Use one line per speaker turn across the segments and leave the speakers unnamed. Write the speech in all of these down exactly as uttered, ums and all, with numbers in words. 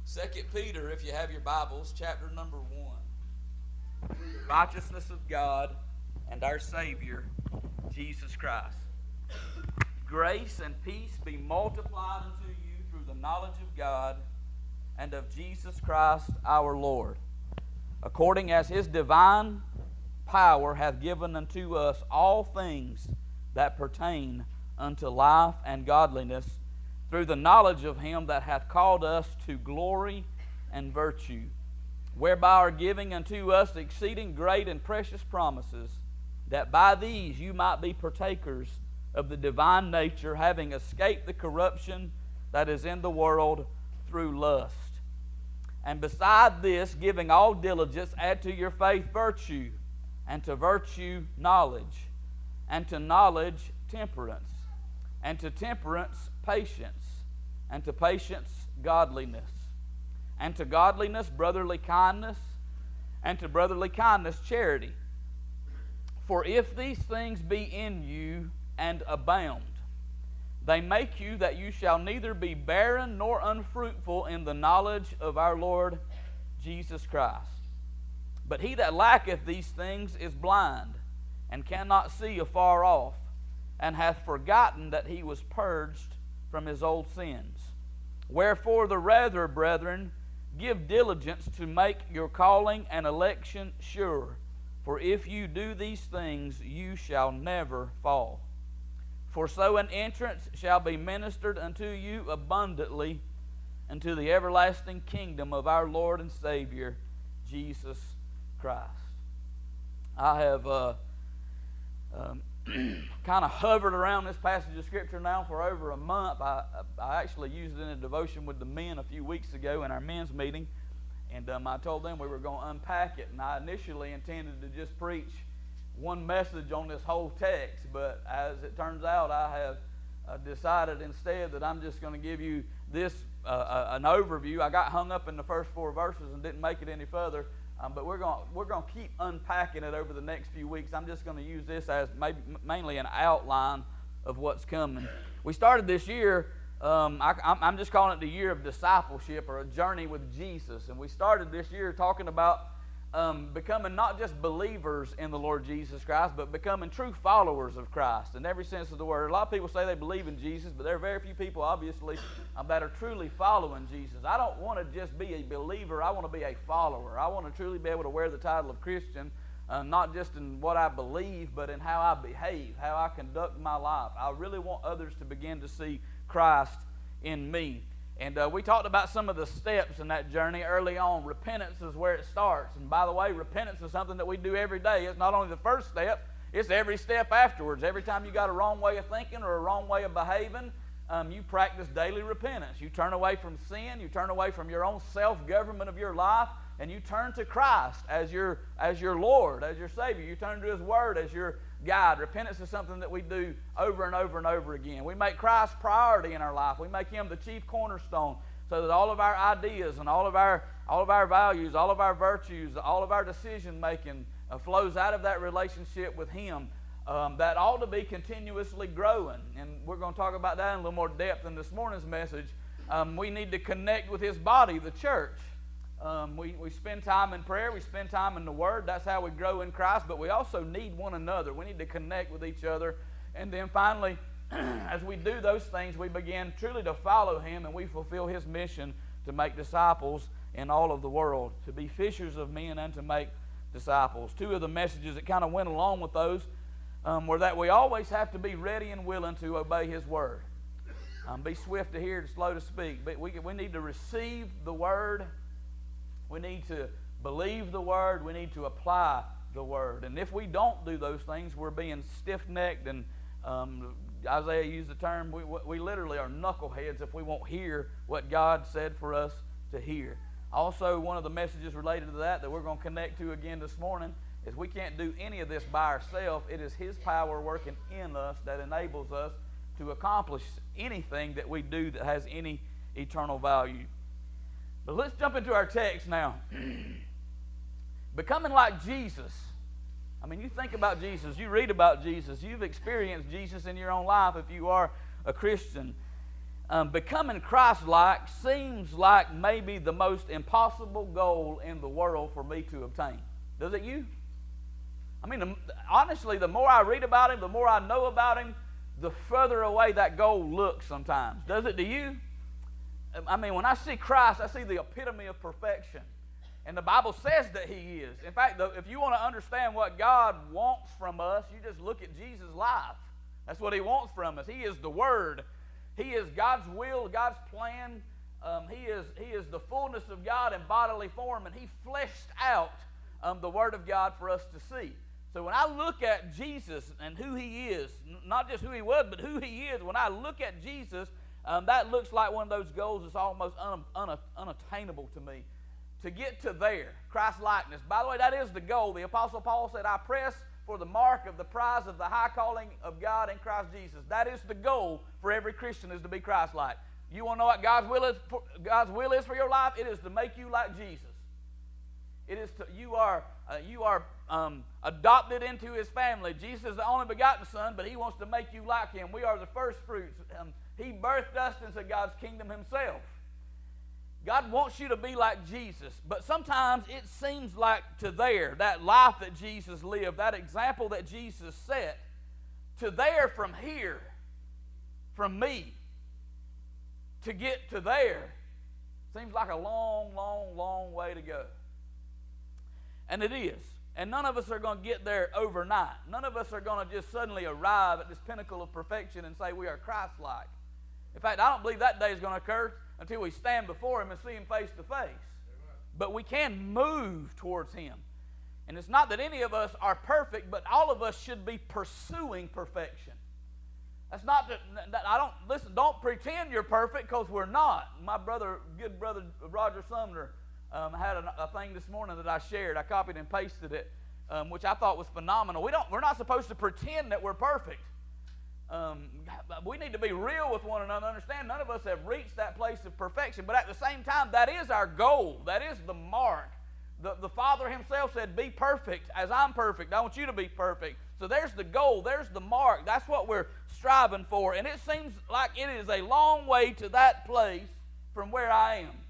Second Peter, if you have your Bibles, chapter number one. The righteousness of God and our Savior, Jesus Christ. Grace and peace be multiplied unto you through the knowledge of God and of Jesus Christ our Lord, according as his divine power hath given unto us all things that pertain unto life and godliness, through the knowledge of him that hath called us to glory and virtue, whereby are giving unto us exceeding great and precious promises, that by these you might be partakers of the divine nature, having escaped the corruption that is in the world through lust. And beside this, giving all diligence, add to your faith virtue, and to virtue knowledge, and to knowledge temperance, and to temperance patience, and to patience godliness, and to godliness brotherly kindness, and to brotherly kindness charity. For if these things be in you and abound, they make you that you shall neither be barren nor unfruitful in the knowledge of our Lord Jesus Christ. But he that lacketh these things is blind, and cannot see afar off, and hath forgotten that he was purged from his old sins. Wherefore the rather, brethren, give diligence to make your calling and election sure. For if you do these things, you shall never fall. For so an entrance shall be ministered unto you abundantly into the everlasting kingdom of our Lord and Savior, Jesus Christ. I have uh, um, kind of hovered around this passage of Scripture now for over a month. I, I actually used it in a devotion with the men a few weeks ago in our men's meeting, and um, I told them we were going to unpack it, and I initially intended to just preach one message on this whole text, but as it turns out, I have uh, decided instead that I'm just going to give you this uh, uh, an overview. I got hung up in the first four verses and didn't make it any further. Um, but we're going we're going to keep unpacking it over the next few weeks. I'm just going to use this as maybe, mainly an outline of what's coming. We started this year, um, I, I'm just calling it the year of discipleship, or a journey with Jesus. And we started this year talking about um, becoming not just believers in the Lord Jesus Christ, but becoming true followers of Christ in every sense of the word. A lot of people say they believe in Jesus, but there are very few people, obviously, um, that are truly following Jesus. I don't want to just be a believer. I want to be a follower. I want to truly be able to wear the title of Christian, uh, not just in what I believe, but in how I behave, how I conduct my life. I really want others to begin to see Christ in me. And uh, we talked about some of the steps in that journey early on. Repentance is where it starts. And by the way, repentance is something that we do every day. It's not only the first step, it's every step afterwards. Every time you got a wrong way of thinking or a wrong way of behaving, um, you practice daily repentance. You turn away from sin, you turn away from your own self-government of your life, and you turn to Christ as your, as your Lord, as your Savior. You turn to His Word as your guide. Repentance is something that we do over and over and over again. We make Christ priority in our life. We make Him the chief cornerstone, so that all of our ideas and all of our, all of our values, all of our virtues, all of our decision-making uh, flows out of that relationship with Him. Um, that ought to be continuously growing. And we're going to talk about that in a little more depth in this morning's message. Um, we need to connect with His body, the church. Um, we, we spend time in prayer. We spend time in the Word. That's how we grow in Christ. But we also need one another. We need to connect with each other. And then finally, as we do those things, we begin truly to follow Him, and we fulfill His mission to make disciples in all of the world, to be fishers of men and to make disciples. Two of the messages that kind of went along with those um, were that we always have to be ready and willing to obey His Word. Um, be swift to hear and slow to speak. But we, we need to receive the Word. We need to believe the Word. We need to apply the Word. And if we don't do those things, we're being stiff-necked. And um, Isaiah used the term, we, we literally are knuckleheads if we won't hear what God said for us to hear. Also, one of the messages related to that that we're going to connect to again this morning is we can't do any of this by ourselves. It is His power working in us that enables us to accomplish anything that we do that has any eternal value. But let's jump into our text now. Becoming like Jesus. I mean, you think about Jesus, you read about Jesus, you've experienced Jesus in your own life if you are a Christian. um, becoming Christ-like seems like maybe the most impossible goal in the world for me to obtain. Does it you? I mean, the, honestly, the more I read about him, the more I know about him, the further away that goal looks sometimes. Does it to you? I mean, when I see Christ, I see the epitome of perfection. And the Bible says that he is. In fact, if you want to understand what God wants from us, you just look at Jesus' life. That's what he wants from us. He is the Word. He is God's will, God's plan. Um, he, is, he is the fullness of God in bodily form, and he fleshed out um, the Word of God for us to see. So when I look at Jesus and who he is, not just who he was, but who he is, when I look at Jesus, um, that looks like one of those goals that's almost un, un, unattainable to me. To get to there, Christ-likeness. By the way, that is the goal. The Apostle Paul said, I press for the mark of the prize of the high calling of God in Christ Jesus. That is the goal for every Christian, is to be Christ-like. You want to know what God's will is for, God's will is for your life? It is to make you like Jesus. It is to, you are, uh, you are um, adopted into his family. Jesus is the only begotten Son, but he wants to make you like him. We are the first fruits. Um, he birthed us into God's kingdom himself. God wants you to be like Jesus, but sometimes it seems like to there, that life that Jesus lived, that example that Jesus set, to there from here, from me, to get to there, seems like a long, long, long way to go. And it is. And none of us are going to get there overnight. None of us are going to just suddenly arrive at this pinnacle of perfection and say we are Christ-like. In fact, I don't believe that day is going to occur until we stand before him and see him face to face. But we can move towards him. And it's not that any of us are perfect, but all of us should be pursuing perfection. That's not that, that I don't, listen, don't pretend you're perfect, because we're not. My brother, good brother Roger Sumner, um, had a, a thing this morning that I shared. I copied and pasted it, um, which I thought was phenomenal. We don't, we're not supposed to pretend that we're perfect. Um, we need to be real with one another. Understand, none of us have reached that place of perfection, but at the same time, that is our goal. That is the mark. The, the Father himself said, be perfect as I'm perfect. I want you to be perfect. So there's the goal. There's the mark. That's what we're striving for. And it seems like it is a long way to that place from where I am.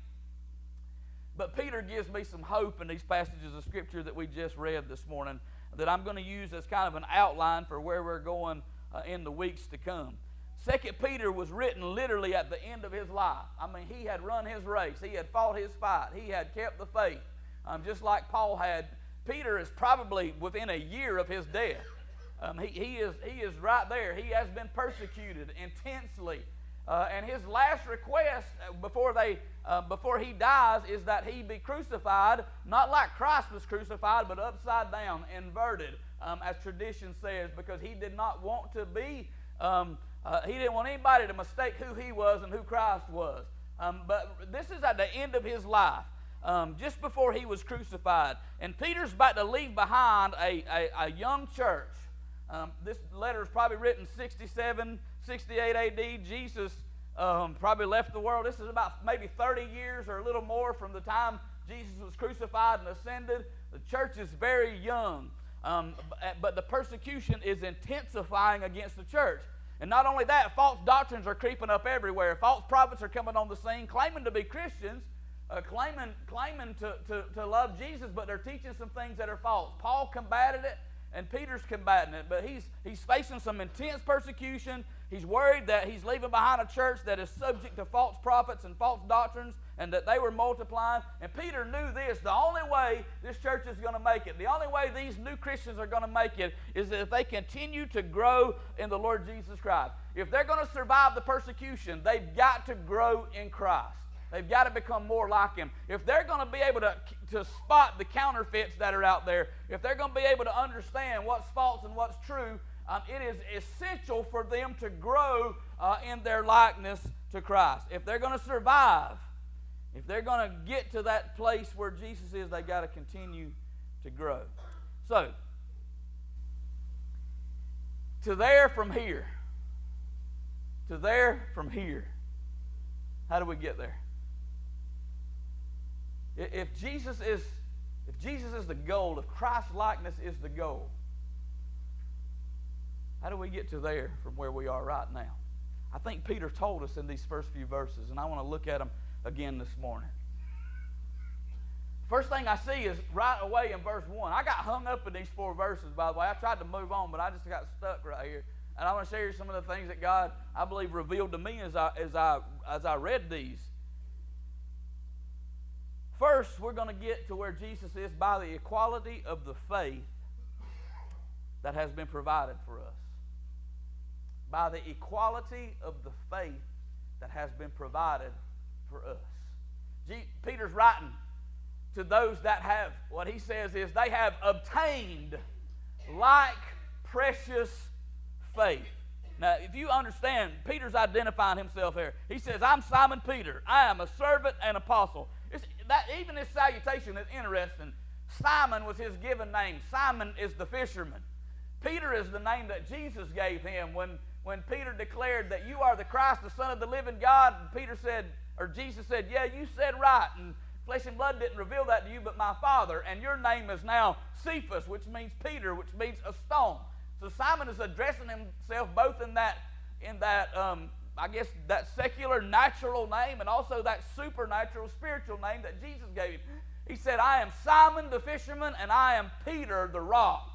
But Peter gives me some hope in these passages of Scripture that we just read this morning that I'm going to use as kind of an outline for where we're going Uh, in the weeks to come. Second Peter was written literally at the end of his life. I mean, he had run his race. He had fought his fight. He had kept the faith, um, just like Paul had. Peter is probably within a year of his death. Um, he, he, is, he is right there. He has been persecuted intensely. Uh, and his last request before, they, uh, before he dies is that he be crucified, not like Christ was crucified, but upside down, inverted. Um, as tradition says, because he did not want to be, um, uh, he didn't want anybody to mistake who he was and who Christ was. Um, but this is at the end of his life, um, just before he was crucified. And Peter's about to leave behind a, a, a young church. Um, this letter is probably written sixty-seven, sixty-eight A D. Jesus um, probably left the world. This is about maybe thirty years or a little more from the time Jesus was crucified and ascended. The church is very young. Um, but the persecution is intensifying against the church. And not only that, false doctrines are creeping up everywhere. False prophets are coming on the scene claiming to be Christians, uh, claiming, claiming to, to, to love Jesus, but they're teaching some things that are false. Paul combated it, and Peter's combating it, but he's, he's facing some intense persecution. He's worried that he's leaving behind a church that is subject to false prophets and false doctrines, and that they were multiplying. And Peter knew this. The only way this church is going to make it, the only way these new Christians are going to make it, is that if they continue to grow in the Lord Jesus Christ. If they're going to survive the persecution, they've got to grow in Christ. They've got to become more like him. If they're going to be able to, to spot the counterfeits that are out there, if they're going to be able to understand what's false and what's true, um, it is essential for them to grow uh, in their likeness to Christ. If they're going to survive, if they're going to get to that place where Jesus is, they've got to continue to grow. So, to there from here, to there from here, how do we get there? If Jesus is, if Jesus is the goal, if Christ-likeness is the goal, how do we get to there from where we are right now? I think Peter told us in these first few verses, and I want to look at them again this morning. First thing I see is right away in verse one. I got hung up in these four verses, by the way. I tried to move on, but I just got stuck right here. And I want to share you some of the things that God, I believe, revealed to me as I, as I, as I read these. First, we're going to get to where Jesus is by the equality of the faith that has been provided for us. By the equality of the faith that has been provided for us. G- Peter's writing to those that have, what he says is, they have obtained like precious faith. Now, if you understand, Peter's identifying himself here. He says, I'm Simon Peter. I am a servant and apostle. It's, that, even this salutation is interesting. Simon was his given name. Simon is the fisherman. Peter is the name that Jesus gave him when, when Peter declared that you are the Christ, the Son of the living God. And Peter said, or Jesus said, yeah, you said right. And flesh and blood didn't reveal that to you, but my Father. And your name is now Cephas, which means Peter, which means a stone. So Simon is addressing himself both in that, in that um, I guess, that secular, natural name, and also that supernatural, spiritual name that Jesus gave him. He said, I am Simon the fisherman, and I am Peter the rock.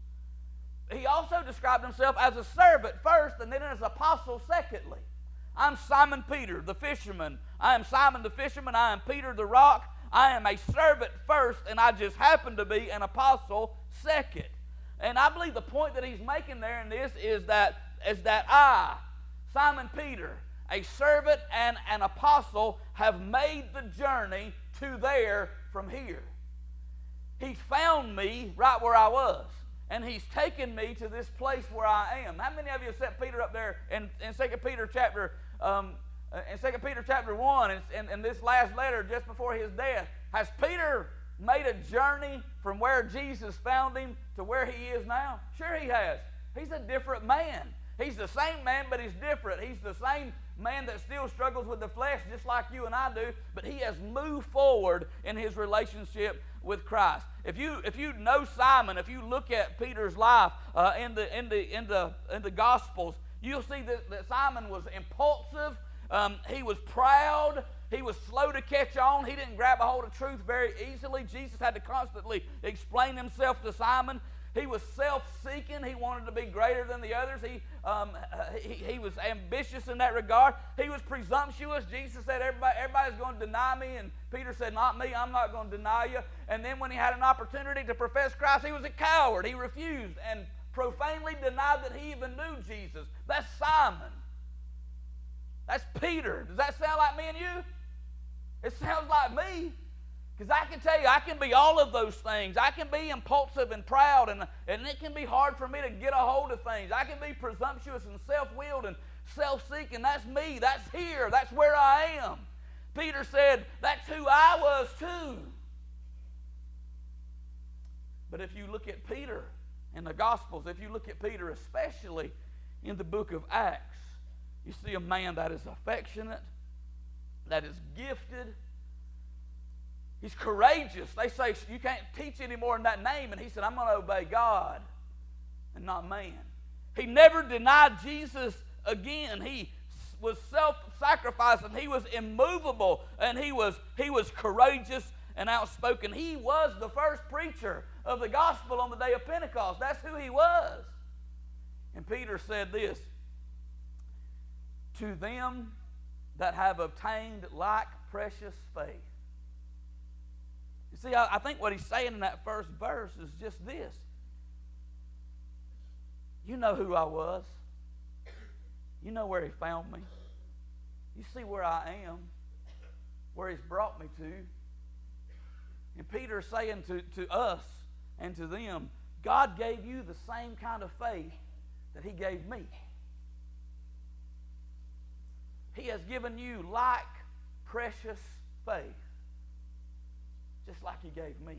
He also described himself as a servant first, and then as an apostle secondly. I'm Simon Peter, the fisherman. I am Simon the fisherman. I am Peter the rock. I am a servant first, and I just happen to be an apostle second. And I believe the point that he's making there in this is that, is that I, Simon Peter, a servant and an apostle, have made the journey to there from here. He found me right where I was. And he's taken me to this place where I am. How many of you have set Peter up there in, in Second Peter chapter um, in Second Peter chapter one, and in, in this last letter just before his death? Has Peter made a journey from where Jesus found him to where he is now? Sure he has. He's a different man. He's the same man, but he's different. He's the same man that still struggles with the flesh just like you and I do, but he has moved forward in his relationship with Christ. If you if you know Simon, if you look at Peter's life uh, in the in the in the in the Gospels, you'll see that, that Simon was impulsive. Um, he was proud. He was slow to catch on. He didn't grab a hold of truth very easily. Jesus had to constantly explain himself to Simon. He was self-seeking. He wanted to be greater than the others. He, um, he, he was ambitious in that regard. He was presumptuous. Jesus said, everybody, everybody's going to deny me. And Peter said, not me. I'm not going to deny you. And then when he had an opportunity to profess Christ, he was a coward. He refused and profanely denied that he even knew Jesus. That's Simon. That's Peter. Does that sound like me and you? It sounds like me. Because I can tell you, I can be all of those things. I can be impulsive and proud, and, and it can be hard for me to get a hold of things. I can be presumptuous and self-willed and self-seeking. That's me. That's here. That's where I am. Peter said, that's who I was too. But if you look at Peter in the Gospels, if you look at Peter especially in the book of Acts, you see a man that is affectionate, that is gifted. He's courageous. They say, you can't teach any more in that name. And he said, I'm going to obey God and not man. He never denied Jesus again. He was self-sacrificing. He was immovable. And he was, he was courageous and outspoken. He was the first preacher of the gospel on the day of Pentecost. That's who he was. And Peter said this, to them that have obtained like precious faith. You see, I, I think what he's saying in that first verse is just this. You know who I was. You know where he found me. You see where I am, where he's brought me to. And Peter is saying to, to us and to them, God gave you the same kind of faith that he gave me. He has given you like precious faith, just like he gave me.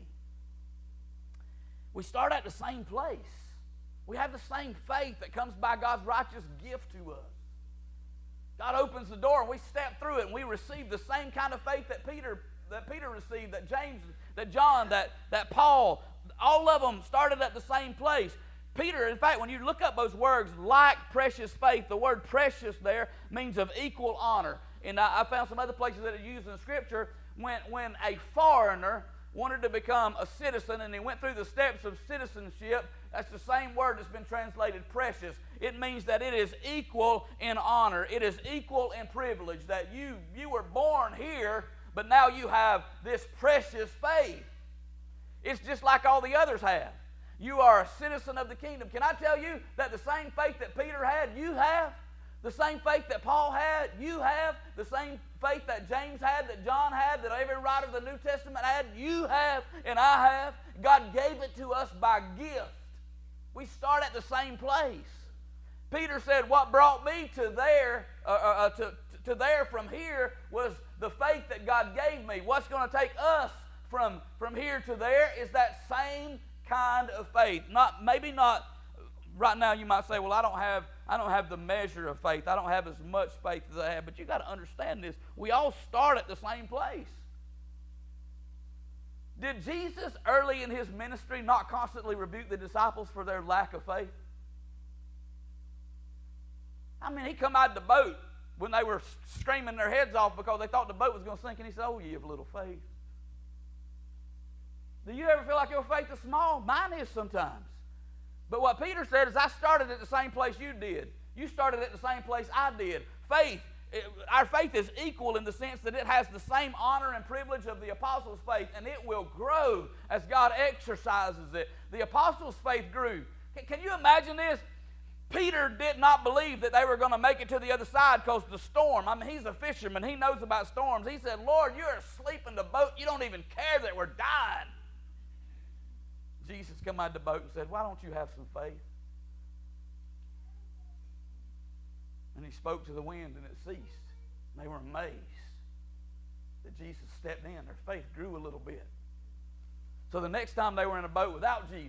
We start at the same place. We have the same faith that comes by God's righteous gift to us. God opens the door and we step through it and we receive the same kind of faith that Peter, that Peter received, that James, that John, that, that Paul, all of them started at the same place. Peter, in fact, when you look up those words, like precious faith, the word precious there means of equal honor. And I, I found some other places that are used in Scripture when, when a foreigner wanted to become a citizen and he went through the steps of citizenship. That's the same word that's been translated precious. It means that it is equal in honor. It is equal in privilege, that you, you were born here, but now you have this precious faith. It's just like all the others have. You are a citizen of the kingdom. Can I tell you that the same faith that Peter had, you have? The same faith that Paul had, you have. The same faith that James had, that John had, that every writer of the New Testament had, you have, and I have. God gave it to us by gift. We start at the same place. Peter said, what brought me to there, uh, uh, to, to there from here was the faith that God gave me. What's going to take us from, from here to there is that same kind of faith. Not maybe not right now. You might say, well, I don't have I don't have the measure of faith. I don't have as much faith as I have. But you got to understand this. We all start at the same place. Did Jesus early in his ministry not constantly rebuke the disciples for their lack of faith? I mean, he come out of the boat when they were screaming their heads off because they thought the boat was going to sink, and he said, oh, you have little faith. Do you ever feel like your faith is small? Mine is sometimes. But what Peter said is, I started at the same place you did. You started at the same place I did. Faith, it, our faith is equal in the sense that it has the same honor and privilege of the apostles' faith, and it will grow as God exercises it. The apostles' faith grew. Can, can you imagine this? Peter did not believe that they were going to make it to the other side because of the storm. I mean, he's a fisherman. He knows about storms. He said, Lord, you're asleep in the boat. You don't even care that we're dying. Jesus came out of the boat and said, why don't you have some faith? And he spoke to the wind and it ceased. And they were amazed that Jesus stepped in. Their faith grew a little bit. So the next time they were in a boat without Jesus,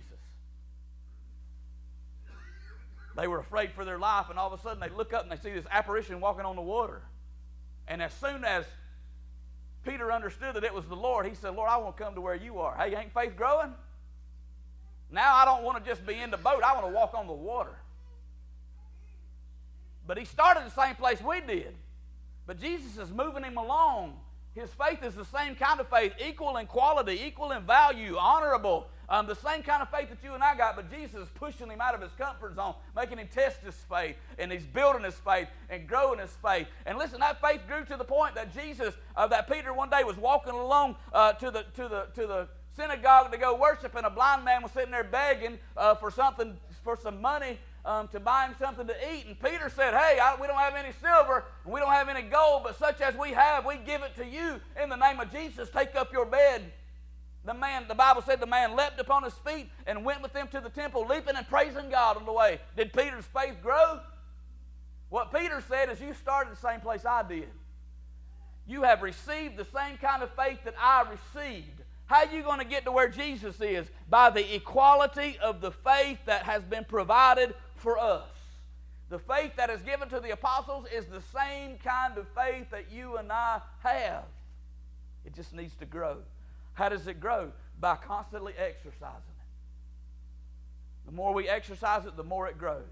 they were afraid for their life, and all of a sudden they look up and they see this apparition walking on the water. And as soon as Peter understood that it was the Lord, he said, Lord, I want to come to where you are. Hey, ain't faith growing? Now I don't want to just be in the boat. I want to walk on the water. But he started the same place we did. But Jesus is moving him along. His faith is the same kind of faith, equal in quality, equal in value, honorable. Um, the same kind of faith that you and I got, but Jesus is pushing him out of his comfort zone, making him test his faith, and he's building his faith and growing his faith. And listen, that faith grew to the point that Jesus, uh, that Peter one day was walking along uh, to the to the to the synagogue to go worship, and a blind man was sitting there begging uh, for something, for some money um, to buy him something to eat. And Peter said, "Hey, I, we don't have any silver, and we don't have any gold, but such as we have, we give it to you in the name of Jesus. Take up your bed." The man, the Bible said the man leapt upon his feet and went with them to the temple, leaping and praising God on the way. Did Peter's faith grow? What Peter said is, you started the same place I did. You have received the same kind of faith that I received. How are you going to get to where Jesus is? By the equality of the faith that has been provided for us. The faith that is given to the apostles is the same kind of faith that you and I have. It just needs to grow. How does it grow? By constantly exercising it. The more we exercise it, the more it grows.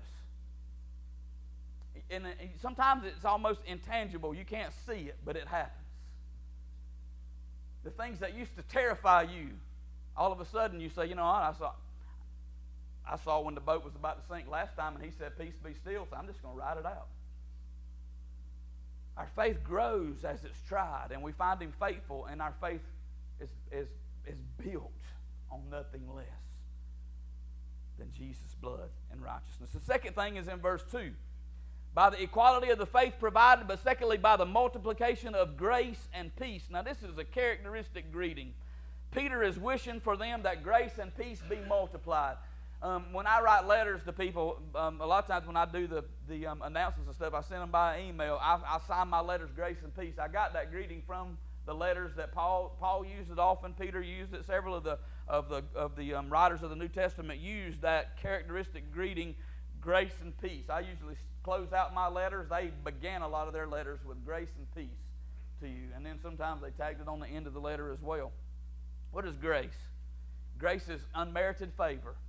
And sometimes it's almost intangible. You can't see it, but it happens. The things that used to terrify you, all of a sudden you say, you know what, I saw, I saw when the boat was about to sink last time, and he said, peace be still, so I'm just going to ride it out. Our faith grows as it's tried, and we find him faithful, and our faith is, is, is built on nothing less than Jesus' blood and righteousness. The second thing is in verse two. By the equality of the faith provided, but secondly, by the multiplication of grace and peace. Now, this is a characteristic greeting. Peter is wishing for them that grace and peace be multiplied. Um, when I write letters to people, um, a lot of times when I do the, the um, announcements and stuff, I send them by email. I, I sign my letters grace and peace. I got that greeting from the letters that Paul Paul used it often. Peter used it. Several of the of the of the um, writers of the New Testament used that characteristic greeting, grace and peace. I usually close out my letters. They began a lot of their letters with grace and peace to you, and then sometimes they tagged it on the end of the letter as well. What is grace? Grace is unmerited favor.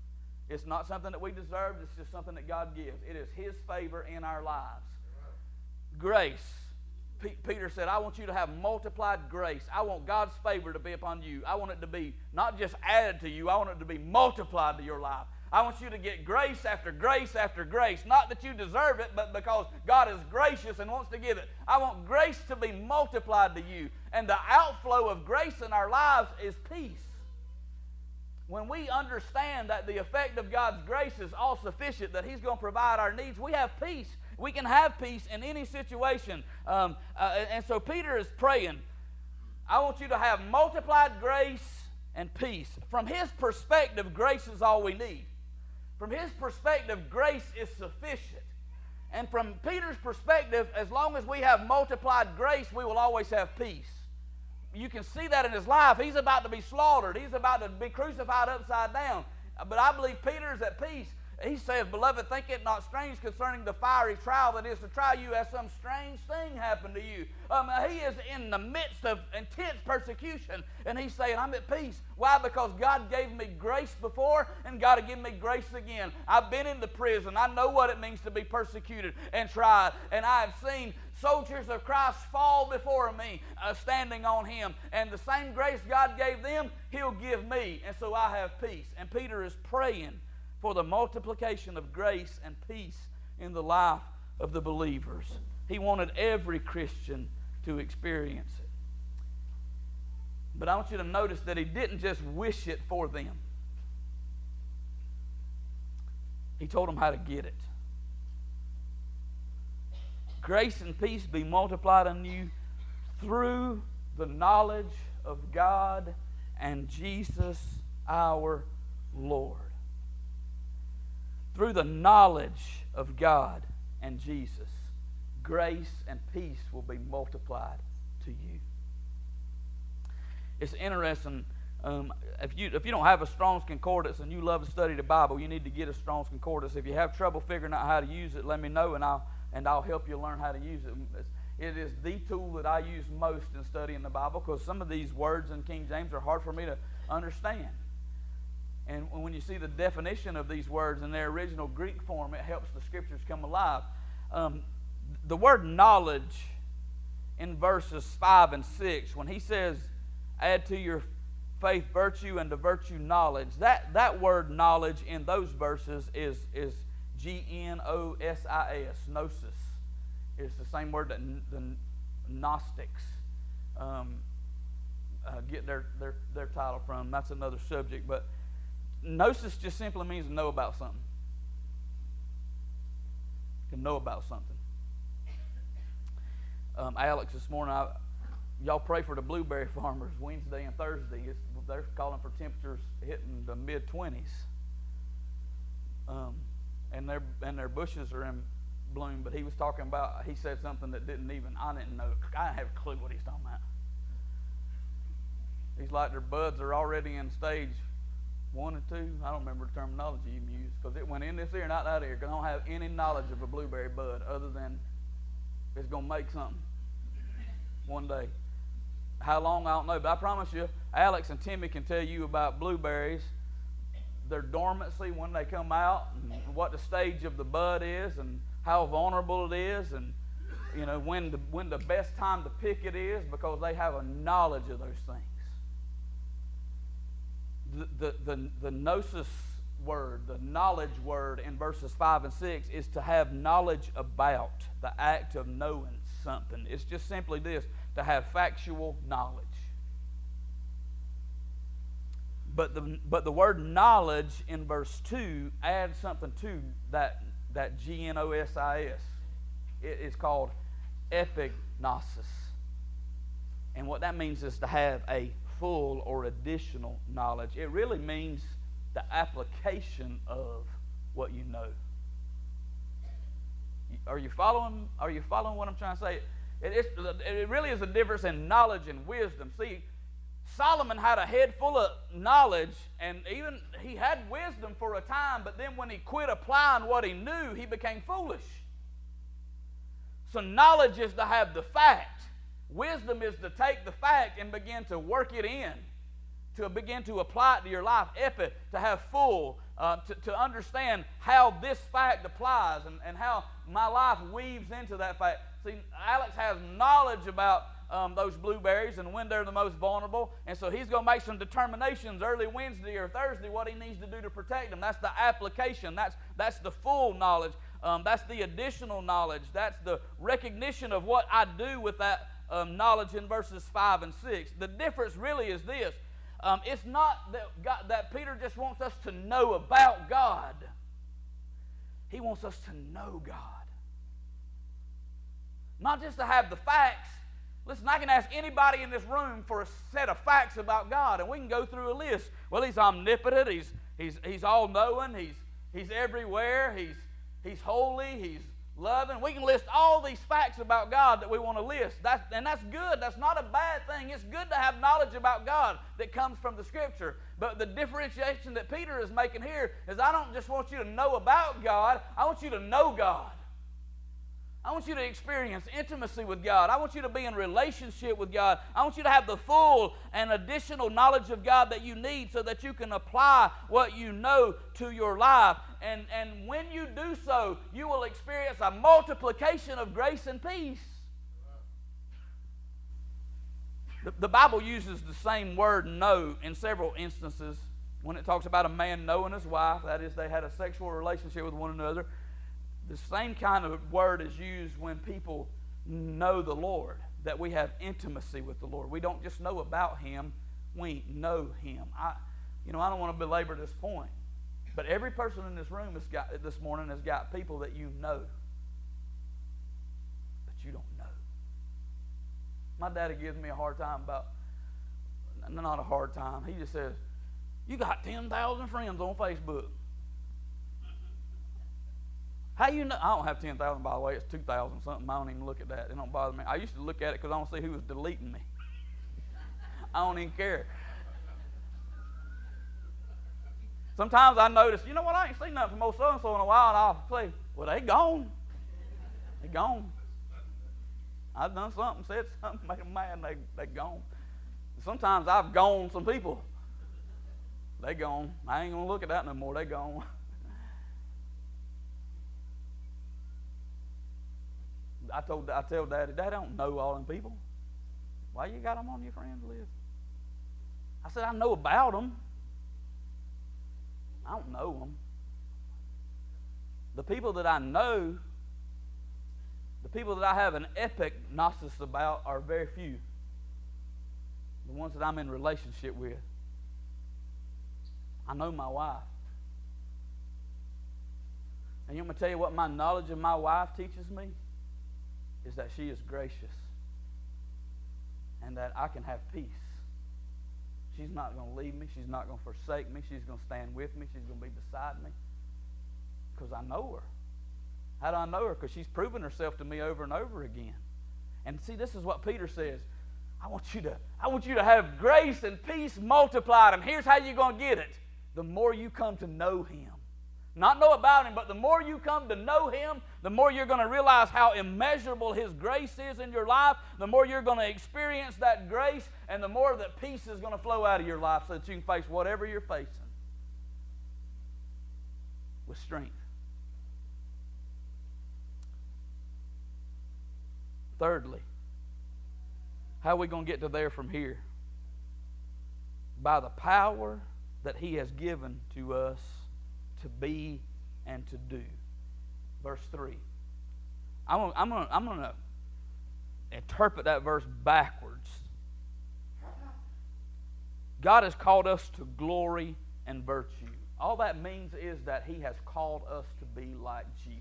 It's not something that we deserve. It's just something that God gives. It is His favor in our lives. Grace. P- Peter said, I want you to have multiplied grace. I want God's favor to be upon you. I want it to be not just added to you. I want it to be multiplied to your life. I want you to get grace after grace after grace. Not that you deserve it, but because God is gracious and wants to give it. I want grace to be multiplied to you. And the outflow of grace in our lives is peace. When we understand that the effect of God's grace is all sufficient, that He's going to provide our needs, we have peace. We can have peace in any situation. Um, uh, and so Peter is praying, I want you to have multiplied grace and peace. From his perspective, grace is all we need. From his perspective, grace is sufficient. And from Peter's perspective, as long as we have multiplied grace, we will always have peace. You can see that in his life. He's about to be slaughtered. He's about to be crucified upside down. But I believe Peter is at peace. He says, Beloved, think it not strange concerning the fiery trial that is to try you, as some strange thing happened to you. Um, he is in the midst of intense persecution, and he's saying, I'm at peace. Why? Because God gave me grace before, and God will give me grace again. I've been in the prison. I know what it means to be persecuted and tried, and I have seen soldiers of Christ fall before me, uh, standing on Him. And the same grace God gave them, He'll give me, and so I have peace. And Peter is praying for the multiplication of grace and peace in the life of the believers. He wanted every Christian to experience it. But I want you to notice that he didn't just wish it for them. He told them how to get it. Grace and peace be multiplied unto you through the knowledge of God and Jesus our Lord. Through the knowledge of God and Jesus, grace and peace will be multiplied to you. It's interesting. Um, if you if you don't have a Strong's Concordance and you love to study the Bible, you need to get a Strong's Concordance. If you have trouble figuring out how to use it, let me know, and I'll and I'll help you learn how to use it. It is the tool that I use most in studying the Bible, because some of these words in King James are hard for me to understand. And when you see the definition of these words in their original Greek form, it helps the Scriptures come alive. Um, the word knowledge in verses five and six, when he says, add to your faith virtue, and to virtue knowledge, that, that word knowledge in those verses is, is G N O S I S, gnosis. It's the same word that the Gnostics um, uh, get their, their, their title from. That's another subject, but gnosis just simply means to know about something. To know about something. Um, Alex, this morning, I, y'all pray for the blueberry farmers Wednesday and Thursday. It's, they're calling for temperatures hitting the mid twenties. Um, and their and their bushes are in bloom. But he was talking about, he said something that didn't even, I didn't know. I didn't have a clue what he's talking about. He's like their buds are already in stage one and two. I don't remember the terminology you used, because it went in this ear and out that ear, because I don't have any knowledge of a blueberry bud other than it's going to make something one day. How long, I don't know, but I promise you, Alex and Timmy can tell you about blueberries, their dormancy when they come out, and what the stage of the bud is, and how vulnerable it is, and you know when the, when the best time to pick it is, because they have a knowledge of those things. The, the, the, the gnosis word, the knowledge word in verses five and six is to have knowledge about, the act of knowing something. It's just simply this, to have factual knowledge. But the, but the word knowledge in verse two adds something to that, that G N O S I S. It is called epignosis. And what that means is to have a full or additional knowledge. It really means the application of what you know. Are you following? Are you following what I'm trying to say? It, is, it really is a difference in knowledge and wisdom. See, Solomon had a head full of knowledge, and even he had wisdom for a time, but then when he quit applying what he knew, he became foolish. So knowledge is to have the fact. Wisdom is to take the fact and begin to work it in, to begin to apply it to your life. Epi, to have full, uh, to, to understand how this fact applies and, and how my life weaves into that fact. See, Alex has knowledge about um, those blueberries and when they're the most vulnerable, and so he's going to make some determinations early Wednesday or Thursday what he needs to do to protect them. That's the application. That's, that's the full knowledge. Um, that's the additional knowledge. That's the recognition of what I do with that um, knowledge in verses five and six. The difference really is this. Um, it's not that, God, that Peter just wants us to know about God. He wants us to know God. Not just to have the facts. Listen, I can ask anybody in this room for a set of facts about God, and we can go through a list. Well, He's omnipotent. He's, he's, he's all-knowing. He's, he's everywhere. He's, he's holy. He's loving. We can list all these facts about God that we want to list. That's, and that's good. That's not a bad thing. It's good to have knowledge about God that comes from the Scripture. But the differentiation that Peter is making here is I don't just want you to know about God. I want you to know God. I want you to experience intimacy with God. I want you to be in relationship with God. I want you to have the full and additional knowledge of God that you need so that you can apply what you know to your life. And, and when you do so, you will experience a multiplication of grace and peace. The, the Bible uses the same word know in several instances. When it talks about a man knowing his wife, that is, they had a sexual relationship with one another. The same kind of word is used when people know the Lord, that we have intimacy with the Lord. We don't just know about Him, we know Him. I, you know, I don't want to belabor this point, but every person in this room has got, this morning has got people that you know, but you don't know. My daddy gives me a hard time about, not a hard time, he just says, you got ten thousand friends on Facebook. How you know? I don't have ten thousand, by the way. It's two thousand something. I don't even look at that. It don't bother me. I used to look at it because I want to see who was deleting me. I don't even care. Sometimes I notice, you know what, I ain't seen nothing from old so-and-so in a while, and I'll say, well, they gone. They gone. I've done something, said something, make them mad, and they, they gone. Sometimes I've gone some people. They gone. I ain't going to look at that no more. They gone. I told I tell Daddy, Daddy, I don't know all them people. Why you got them on your friends list? I said, I know about them. I don't know them. The people that I know, the people that I have an epic gnosis about are very few. The ones that I'm in relationship with. I know my wife. And you want me to tell you what my knowledge of my wife teaches me? Is that she is gracious and that I can have peace. She's not going to leave me. She's not going to forsake me. She's going to stand with me. She's going to be beside me because I know her. How do I know her? Because she's proven herself to me over and over again. And see, this is what Peter says. I want you to, I want you to have grace and peace multiplied. And here's how you're going to get it. The more you come to know Him. Not know about Him, but the more you come to know Him, the more you're going to realize how immeasurable His grace is in your life, the more you're going to experience that grace, and the more that peace is going to flow out of your life so that you can face whatever you're facing with strength. Thirdly, how are we going to get to there from here? By the power that He has given to us to be and to do. Verse three. I'm gonna, I'm gonna, I'm gonna interpret that verse backwards. God has called us to glory and virtue. All that means is that He has called us to be like Jesus.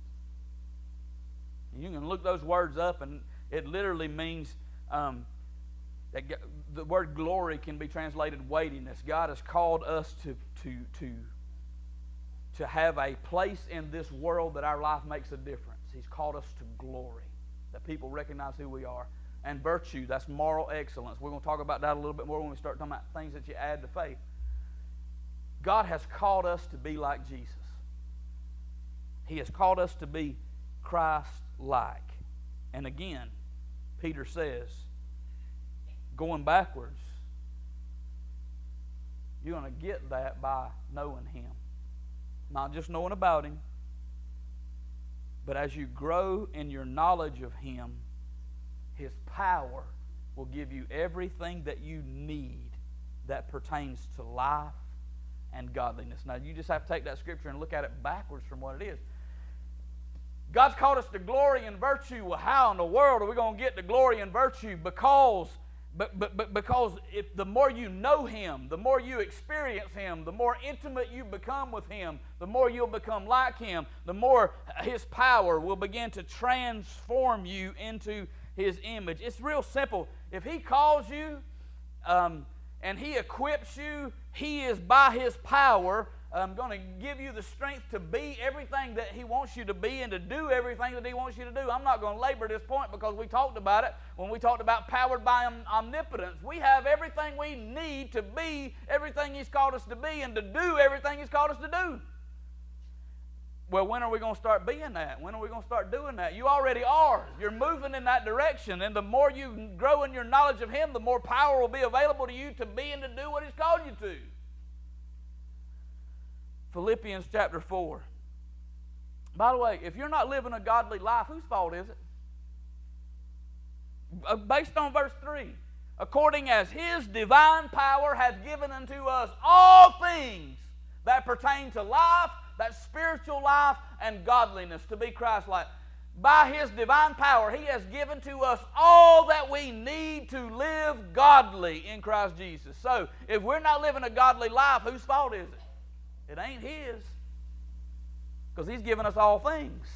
And you can look those words up, and it literally means um, that the word glory can be translated weightiness. God has called us to to to. to have a place in this world that our life makes a difference. He's called us to glory, that people recognize who we are. And virtue, that's moral excellence. We're going to talk about that a little bit more when we start talking about things that you add to faith. God has called us to be like Jesus. He has called us to be Christ-like. And again, Peter says, going backwards, you're going to get that by knowing Him. not just knowing about Him, but as you grow in your knowledge of Him, His power will give you everything that you need that pertains to life and godliness. Now, you just have to take that scripture and look at it backwards from what it is. God's called us to glory and virtue. Well, how in the world are we going to get to glory and virtue? Because, but, but, but because if the more you know Him, the more you experience Him, the more intimate you become with Him, the more you'll become like Him, the more His power will begin to transform you into His image. It's real simple. If He calls you um, and He equips you, He is by His power um, going to give you the strength to be everything that He wants you to be and to do everything that He wants you to do. I'm not going to labor this point because we talked about it when we talked about powered by omnipotence. We have everything we need to be everything He's called us to be and to do everything He's called us to do. Well, when are we going to start being that? When are we going to start doing that? You already are. You're moving in that direction. And the more you grow in your knowledge of Him, the more power will be available to you to be and to do what He's called you to. Philippians chapter four. By the way, if you're not living a godly life, whose fault is it? Based on verse three. According as His divine power hath given unto us all things that pertain to life, that spiritual life, and godliness, to be Christ-like. By His divine power, He has given to us all that we need to live godly in Christ Jesus. So, if we're not living a godly life, whose fault is it? It ain't His. Because He's given us all things.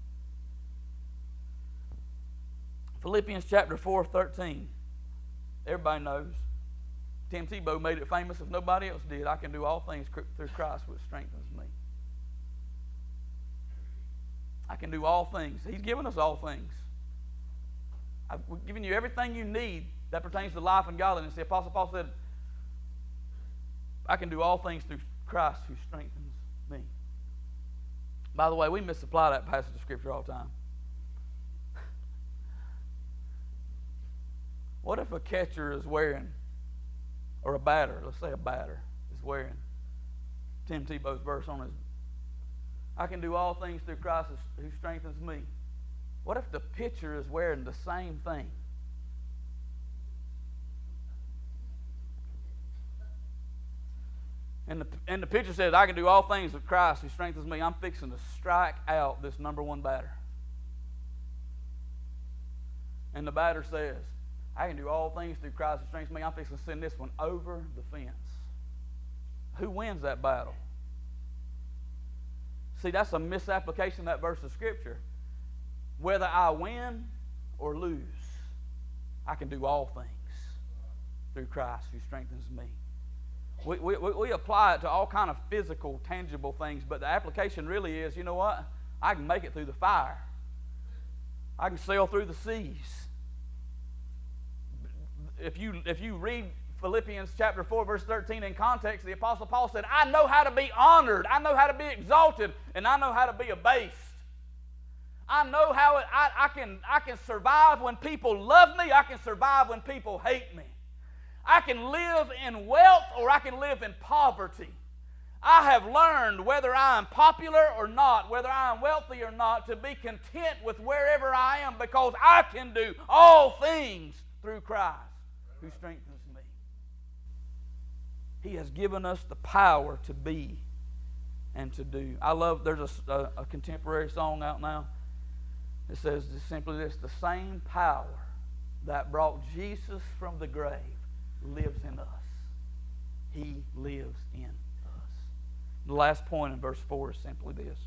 Philippians chapter four, thirteen. Everybody knows. Tim Tebow made it famous if nobody else did. I can do all things through Christ which strengthens me. I can do all things. He's given us all things. I've given you everything you need that pertains to life and godliness. The Apostle Paul said, I can do all things through Christ who strengthens me. By the way, we misapply that passage of Scripture all the time. What if a catcher is wearing, or a batter, let's say a batter, is wearing Tim Tebow's verse on his, I can do all things through Christ who strengthens me. What if the pitcher is wearing the same thing? And the, and the pitcher says, I can do all things with Christ who strengthens me. I'm fixing to strike out this number one batter. And the batter says, I can do all things through Christ who strengthens me. I'm fixing to send this one over the fence. Who wins that battle? See, that's a misapplication of that verse of Scripture. Whether I win or lose, I can do all things through Christ who strengthens me. We, we, we apply it to all kind of physical, tangible things, but the application really is, you know what? I can make it through the fire. I can sail through the seas. If you, if you read Philippians chapter four, verse thirteen in context, the Apostle Paul said, I know how to be honored, I know how to be exalted, and I know how to be abased. I know how it, I, I, can, I can survive when people love me, I can survive when people hate me. I can live in wealth or I can live in poverty. I have learned, whether I am popular or not, whether I am wealthy or not, to be content with wherever I am because I can do all things through Christ who strengthens me. He has given us the power to be and to do. I love, there's a, a, a contemporary song out now. It says just simply this, the same power that brought Jesus from the grave lives in us. He lives in us. The last point in verse four is simply this.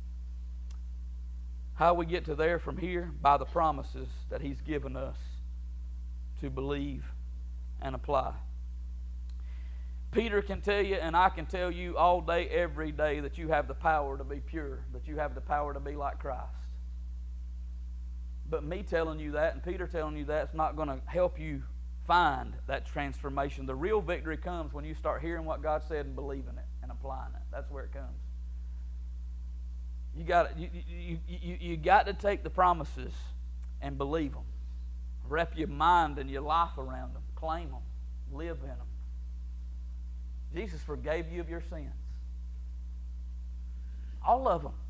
How we get to there from here? By the promises that He's given us to believe and apply. Peter can tell you, and I can tell you all day, every day, that you have the power to be pure, that you have the power to be like Christ. But me telling you that and Peter telling you that is not going to help you find that transformation. The real victory comes when you start hearing what God said and believing it and applying it. That's where it comes. You got you, you, you, you got to take the promises and believe them. Wrap your mind and your life around them. Claim them. Live in them. Jesus forgave you of your sins. All of them.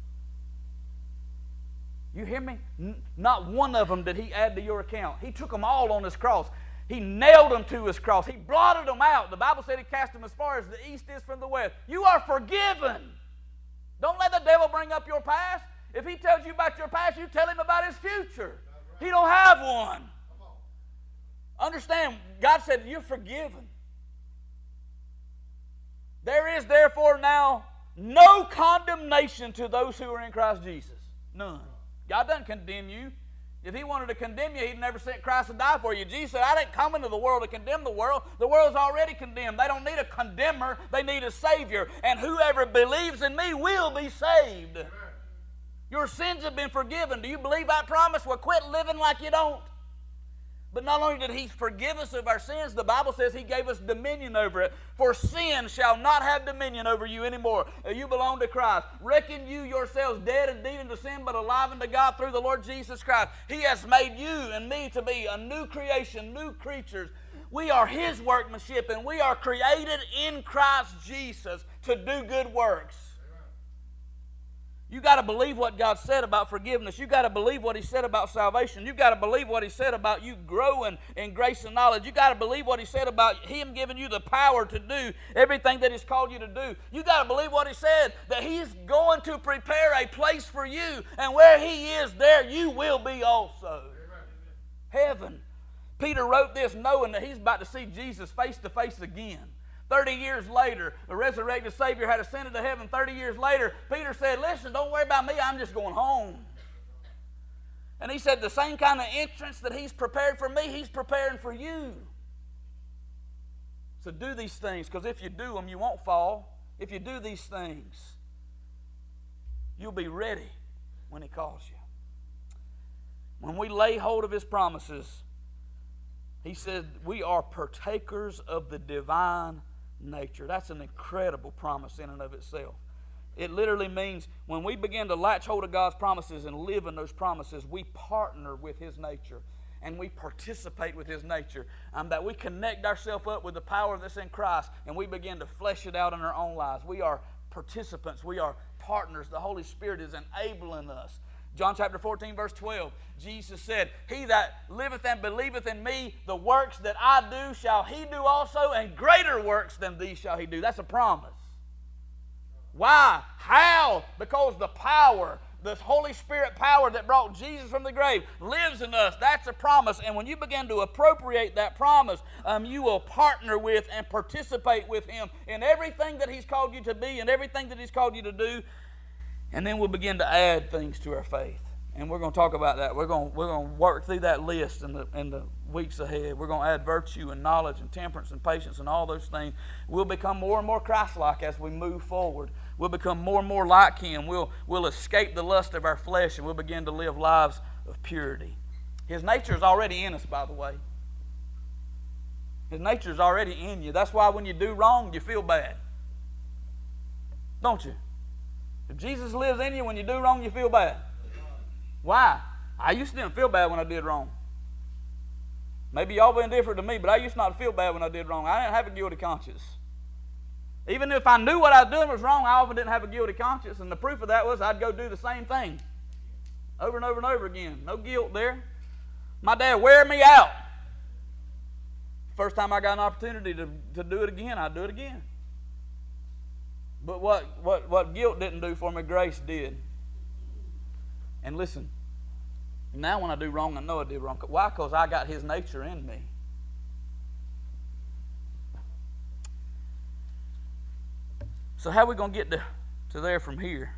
You hear me? N- not one of them did he add to your account. He took them all on his cross. He nailed them to his cross. He blotted them out. The Bible said he cast them as far as the east is from the west. You are forgiven. Don't let the devil bring up your past. If he tells you about your past, you tell him about his future. He don't have one. Understand, God said you're forgiven. There is therefore now no condemnation to those who are in Christ Jesus. None. God doesn't condemn you. If he wanted to condemn you, he'd never sent Christ to die for you. Jesus said, I didn't come into the world to condemn the world. The world's already condemned. They don't need a condemner. They need a Savior. And whoever believes in me will be saved. Amen. Your sins have been forgiven. Do you believe that promise? Well, quit living like you don't. But not only did he forgive us of our sins, the Bible says he gave us dominion over it. For sin shall not have dominion over you anymore. You belong to Christ. Reckon you yourselves dead indeed unto sin, but alive unto God through the Lord Jesus Christ. He has made you and me to be a new creation, new creatures. We are his workmanship, and we are created in Christ Jesus to do good works. You got to believe what God said about forgiveness. You got to believe what he said about salvation. You got to believe what he said about you growing in grace and knowledge. You got to believe what he said about him giving you the power to do everything that he's called you to do. You got to believe what he said, that he's going to prepare a place for you, and where he is, there you will be also. Amen. Heaven. Peter wrote this knowing that he's about to see Jesus face to face again. Thirty years later, the resurrected Savior had ascended to heaven. Thirty years later, Peter said, listen, don't worry about me. I'm just going home. And he said the same kind of entrance that he's prepared for me, he's preparing for you. So do these things, because if you do them, you won't fall. If you do these things, you'll be ready when he calls you. When we lay hold of his promises, he said we are partakers of the divine nature. That's an incredible promise in and of itself. It literally means when we begin to latch hold of God's promises and live in those promises, we partner with his nature and we participate with his nature. Um, that we connect ourselves up with the power that's in Christ and we begin to flesh it out in our own lives. We are participants. We are partners. The Holy Spirit is enabling us. John chapter fourteen, verse twelve, Jesus said, he that liveth and believeth in me, the works that I do shall he do also, and greater works than these shall he do. That's a promise. Why? How? Because the power, the Holy Spirit power that brought Jesus from the grave lives in us. That's a promise. And when you begin to appropriate that promise, um, you will partner with and participate with him in everything that he's called you to be and everything that he's called you to do. And then we'll begin to add things to our faith. And we're going to talk about that. We're going, we're going to work through that list in the, in the weeks ahead. We're going to add virtue and knowledge and temperance and patience and all those things. We'll become more and more Christ-like as we move forward. We'll become more and more like him. We'll, we'll escape the lust of our flesh, and we'll begin to live lives of purity. His nature is already in us, by the way. His nature is already in you. That's why when you do wrong, you feel bad. Don't you? If Jesus lives in you, when you do wrong, you feel bad. Why? I used to didn't feel bad when I did wrong. Maybe y'all been different to me, but I used not to feel bad when I did wrong. I didn't have a guilty conscience. Even if I knew what I was doing was wrong, I often didn't have a guilty conscience, and the proof of that was I'd go do the same thing over and over and over again. No guilt there. My dad wear me out. First time I got an opportunity to, to do it again, I'd do it again. But what, what, what guilt didn't do for me, grace did. And listen, now when I do wrong, I know I did wrong. Why? Because I got his nature in me. So how are we going to get to, to there from here?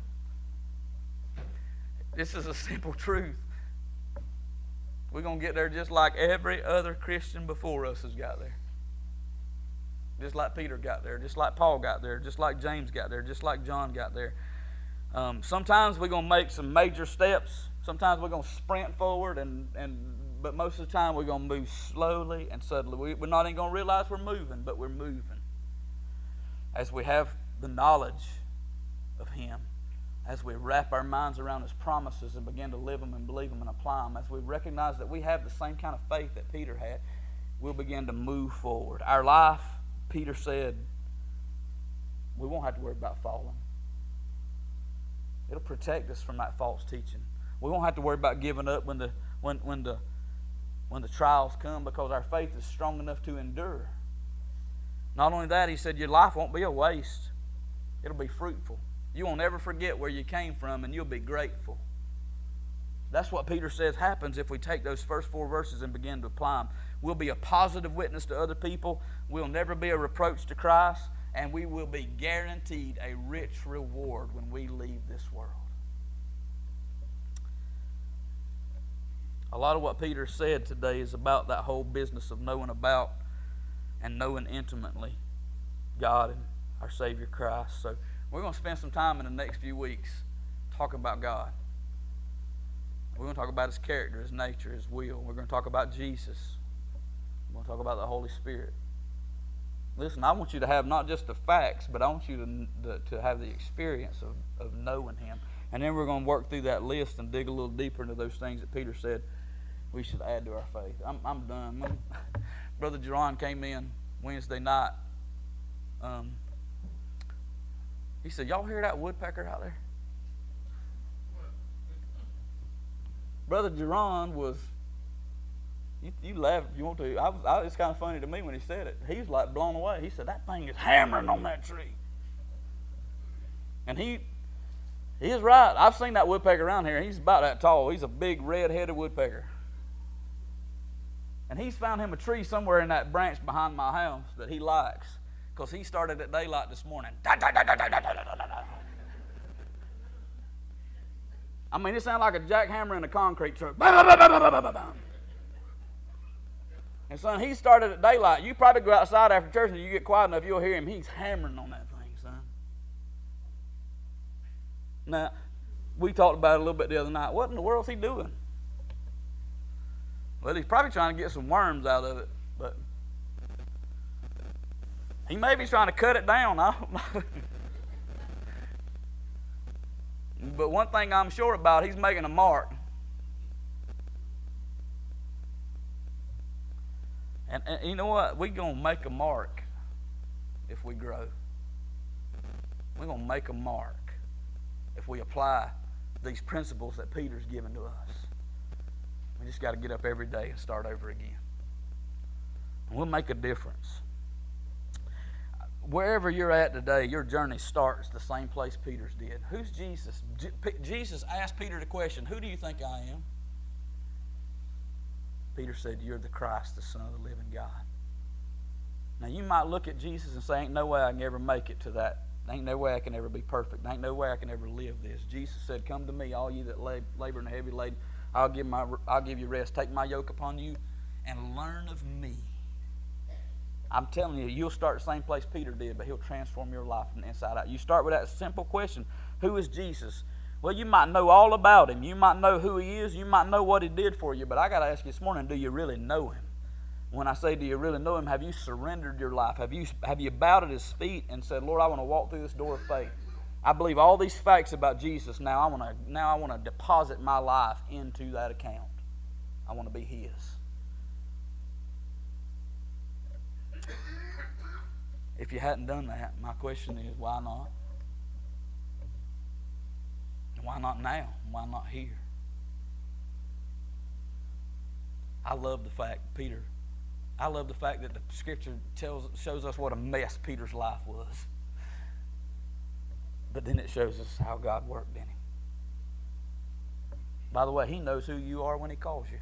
This is a simple truth. We're going to get there just like every other Christian before us has got there. Just like Peter got there, just like Paul got there, just like James got there, just like John got there. Um, sometimes we're going to make some major steps. Sometimes we're going to sprint forward, and, and but most of the time we're going to move slowly and subtly. We, we're not even going to realize we're moving, but we're moving. As we have the knowledge of him, as we wrap our minds around his promises and begin to live them and believe them and apply them, as we recognize that we have the same kind of faith that Peter had, we'll begin to move forward. Our life, Peter said, we won't have to worry about falling. It'll protect us from that false teaching. We won't have to worry about giving up when the when when the when the trials come, because our faith is strong enough to endure. Not only that, he said your life won't be a waste. It'll be fruitful. You won't ever forget where you came from, and you'll be grateful. That's what Peter says happens if we take those first four verses and begin to apply them. We'll be a positive witness to other people. We'll never be a reproach to Christ. And we will be guaranteed a rich reward when we leave this world. A lot of what Peter said today is about that whole business of knowing about and knowing intimately God and our Savior Christ. So we're going to spend some time in the next few weeks talking about God. We're going to talk about His character, His nature, His will. We're going to talk about Jesus. We're going to talk about the Holy Spirit. Listen, I want you to have not just the facts, but I want you to, to, to have the experience of, of knowing Him. And then we're going to work through that list and dig a little deeper into those things that Peter said we should add to our faith. I'm, I'm done. I'm, Brother Jerron came in Wednesday night. Um, he said, y'all hear that woodpecker out there? Brother Jerron was, you, you laugh if you want to. I was, I, it's kind of funny to me when he said it. He was like blown away. He said, that thing is hammering on that tree. And he, he is right. I've seen that woodpecker around here. He's about that tall. He's a big red-headed woodpecker. And he's found him a tree somewhere in that branch behind my house that he likes, because he started at daylight this morning. Da, da, da, da, da, da, da, da, da. I mean, it sounded like a jackhammer in a concrete truck. And son, he started at daylight. You probably go outside after church and you get quiet enough, you'll hear him. He's hammering on that thing, son. Now, we talked about it a little bit the other night. What in the world is he doing? Well, he's probably trying to get some worms out of it, but he may be trying to cut it down. I don't know. But one thing I'm sure about, he's making a mark. And, and you know what? We're going to make a mark if we grow. We're going to make a mark if we apply these principles that Peter's given to us. We just got to get up every day and start over again. And we'll make a difference. Wherever you're at today, your journey starts the same place Peter's did. Who's Jesus? Je- Jesus asked Peter the question, who do you think I am? Peter said, you're the Christ, the Son of the living God. Now, you might look at Jesus and say, ain't no way I can ever make it to that. Ain't no way I can ever be perfect. Ain't no way I can ever live this. Jesus said, come to me, all you that labor and are heavy laden. I'll give, my, I'll give you rest. Take my yoke upon you and learn of me. I'm telling you, you'll start the same place Peter did, but He'll transform your life from the inside out. You start with that simple question, who is Jesus? Well, you might know all about Him. You might know who He is. You might know what He did for you. But I got to ask you this morning, do you really know Him? When I say do you really know Him, have you surrendered your life? Have you, have you bowed at His feet and said, Lord, I want to walk through this door of faith. I believe all these facts about Jesus. Now I want to, now I want to deposit my life into that account. I want to be His. If you hadn't done that, my question is, why not? Why not now? Why not here? I love the fact, Peter, I love the fact that the Scripture tells, shows us what a mess Peter's life was. But then it shows us how God worked in him. By the way, He knows who you are when He calls you.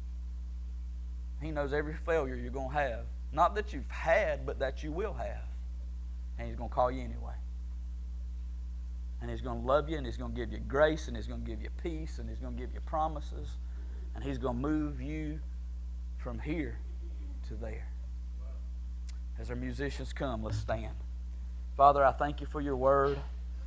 He knows every failure you're going to have. Not that you've had, but that you will have. And He's going to call you anyway. And He's going to love you, and He's going to give you grace, and He's going to give you peace, and He's going to give you promises, and He's going to move you from here to there. As our musicians come, let's stand. Father, I thank You for Your word.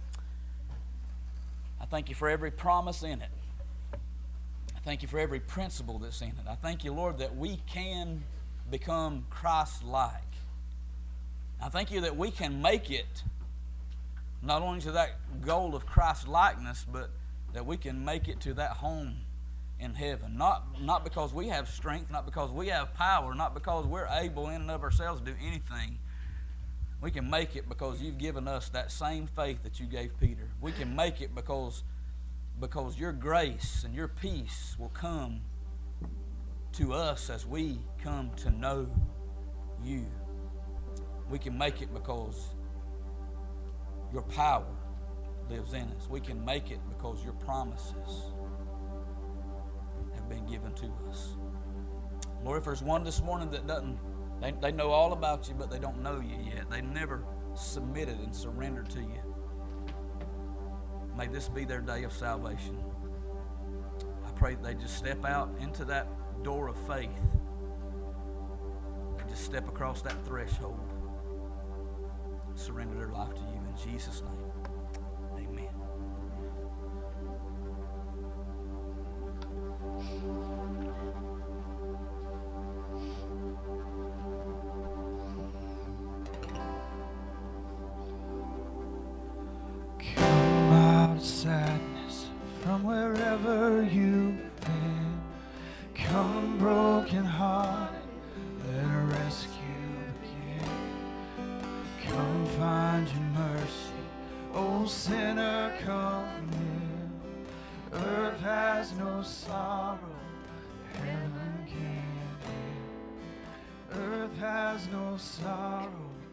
I thank You for every promise in it. I thank You for every principle that's in it. I thank You, Lord, that we can become Christ-like. I thank You that we can make it not only to that goal of Christ-likeness, but that we can make it to that home in heaven. Not, not because we have strength, not because we have power, not because we're able in and of ourselves to do anything, We can make it because you've given us that same faith that you gave Peter. We can make it because, because your grace and your peace will come to us as we come to know you. We can make it because your power lives in us. We can make it because your promises have been given to us. Lord, if there's one this morning that doesn't, they, they know all about you, but they don't know you yet. They never submitted and surrendered to you. May this be their day of salvation. I pray that they just step out into that door of faith. They just step across that threshold and surrender their life to you. In Jesus' name, amen.
Come out of sadness from wherever you've been. Come broken hearted, let a rescue begin. Come find your mercy, oh sinner, come near. Earth has no sorrow, heaven can hear. Earth has no sorrow,